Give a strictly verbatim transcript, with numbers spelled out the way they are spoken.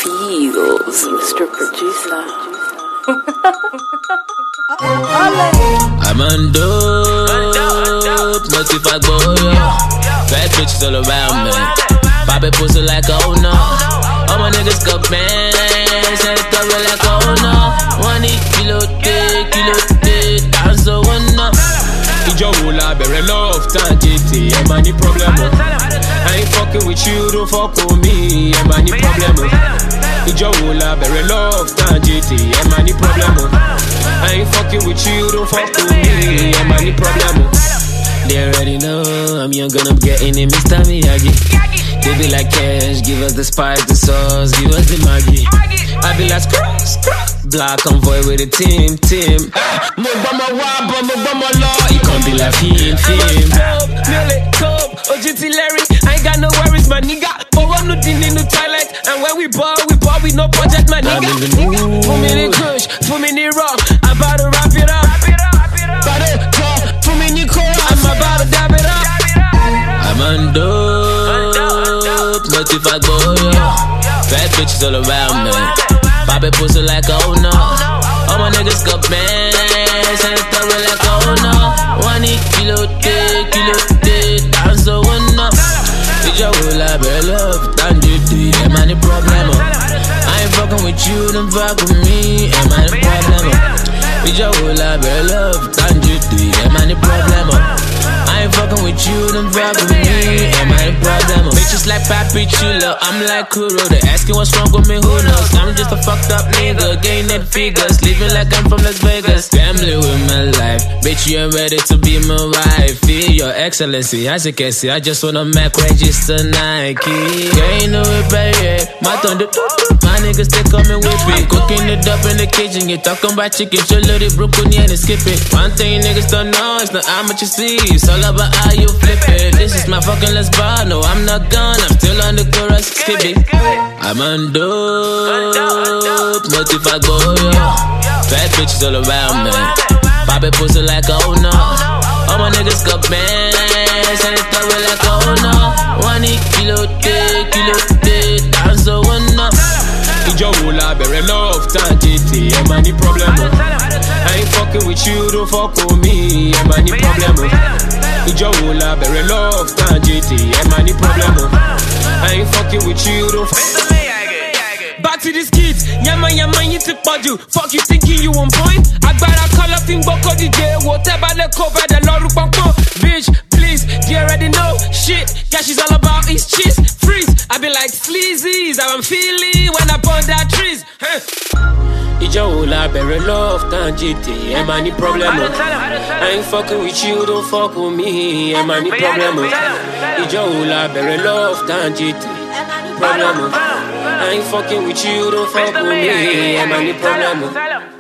Eagles, Mister Producer. I'm on dope, notified boy. Bad bitches all around me. Poppin' pussy like oh no. All my niggas got bands, and it's cover like oh no. One kilo day, kilo day, dance so one no. Ijo wula bere love tan J T, I'm any problem. I ain't fucking with you, don't fuck with me, I'm any problem. Ijo wula bere love tan J T, I'm any problem. I ain't fucking with you, don't fuck with me, I'm any problem. They already know I'm young and I'm getting it, Mister Miyagi. They be like cash, give us the spice, the sauce, give us the Maggi. I be like scrap, scrap. Black convoy with the team, team. Mubama wab, mubama law. You can't be like film, film. Dope, Millie, Cope, O G T Larry. I ain't got no worries, my nigga. But one no in the toilet. And when we ball, we ball with no budget, my nigga. For me the kush, for me the raw. I'm about to wrap it up. About to talk, for me the core. I'm about to dab it up. I'm on dope, notified boy. Bad bitches all around me. Poppin' pussy like oh no. All my niggas got bands, and it's cover like oh no. One kilo day, kilo day, dance so one no. Ijo wula bere love tan J T, am I the problem? I ain't fucking with you, don't fuck with me, am I the problem? Ijo wula bere love tan J T, am I the problem? I ain't fucking with you, don't fuck with me, am I the problem? Bitches like Papi Chulo, I'm like Kuro. They asking what's wrong with me, who knows? I'm just a fucked up nigga, getting net figures, living like I'm from Las Vegas. Family with my life, bitch you ain't ready to be my wife. Feel your excellency, as you can see, I just wanna Mac register Nike. You ain't know it, baby, my thunder, my niggas they coming with me. Cooking it up in the kitchen, you talking about chicken, your little broccoli and skip it. One thing niggas don't know, it's not how much you see, it's all about how you flip it. This is my fucking last bar, no I'm not gone, I'm still on the chorus, skip it. I'm on dope, notified boy. Bad bitches all around me. Poppin' pussy like oh no. All my niggas got bands, and it's cover like oh no. One kilo day, kilo day, dance so one no. Ijo wula bere love tan J T, am I the problem? I ain't fucking with you, don't fuck with me, am I the problem? Ijo wula bere love tan J T, am I the problem? I ain't fucking with you, don't fuck. Back to this kid, yama yama you took body. Fuck you thinking you on point? I better call up in Boko D J, whatever the cover the Lord Bangko. Bitch, please, you already know shit. Yeah, she's all about is cheese, freeze. I be like sleazy, how I'm feeling when I burn that trees. Ijo wula bere love tan J T, am I the problem? I ain't fucking with you, don't fuck with me, am I the problem? Ijo wula bere love tan J T, problem. I ain't fucking with you, don't fuck with me, am I the problem?